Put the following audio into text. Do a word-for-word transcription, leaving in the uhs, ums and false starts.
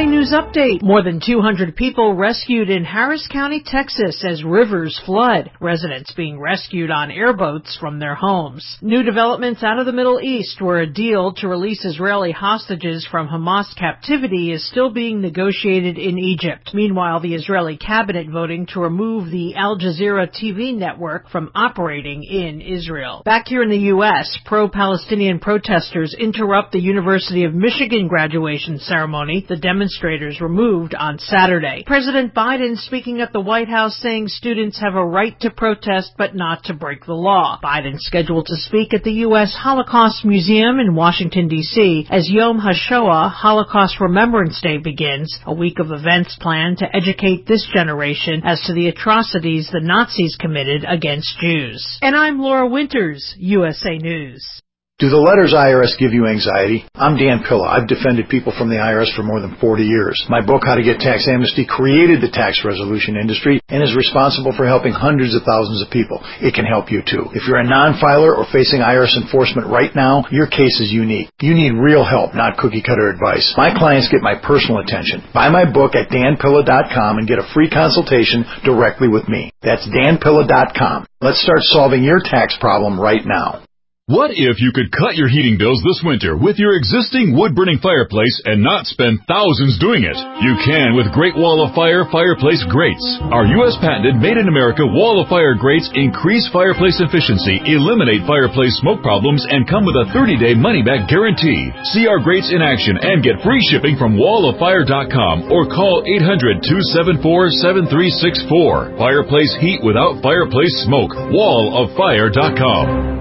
A News Update. More than two hundred people rescued in Harris County, Texas as rivers flood. Residents being rescued on airboats from their homes. New developments out of the Middle East, where a deal to release Israeli hostages from Hamas captivity is still being negotiated in Egypt. Meanwhile, the Israeli cabinet voting to remove the Al Jazeera T V network from operating in Israel. Back here in the U S, pro-Palestinian protesters interrupt the University of Michigan graduation ceremony. The demonstrators were moved on Saturday. President Biden speaking at the White House saying students have a right to protest but not to break the law. Biden scheduled to speak at the U S Holocaust Museum in Washington, D C as Yom HaShoah, Holocaust Remembrance Day, begins, a week of events planned to educate this generation as to the atrocities the Nazis committed against Jews. And I'm Laura Winters, U S A News. Do the letters I R S give you anxiety? I'm Dan Pilla. I've defended people from the I R S for more than forty years. My book, How to Get Tax Amnesty, created the tax resolution industry and is responsible for helping hundreds of thousands of people. It can help you too. If you're a non-filer or facing I R S enforcement right now, your case is unique. You need real help, not cookie-cutter advice. My clients get my personal attention. Buy my book at dan pilla dot com and get a free consultation directly with me. That's dan pilla dot com. Let's start solving your tax problem right now. What if you could cut your heating bills this winter with your existing wood-burning fireplace and not spend thousands doing it? You can with Great Wall of Fire Fireplace Grates. Our U S patented made-in-America Wall of Fire grates increase fireplace efficiency, eliminate fireplace smoke problems, and come with a thirty-day money-back guarantee. See our grates in action and get free shipping from wall of fire dot com or call eight hundred, two seven four, seven three six four. Fireplace heat without fireplace smoke. wall of fire dot com.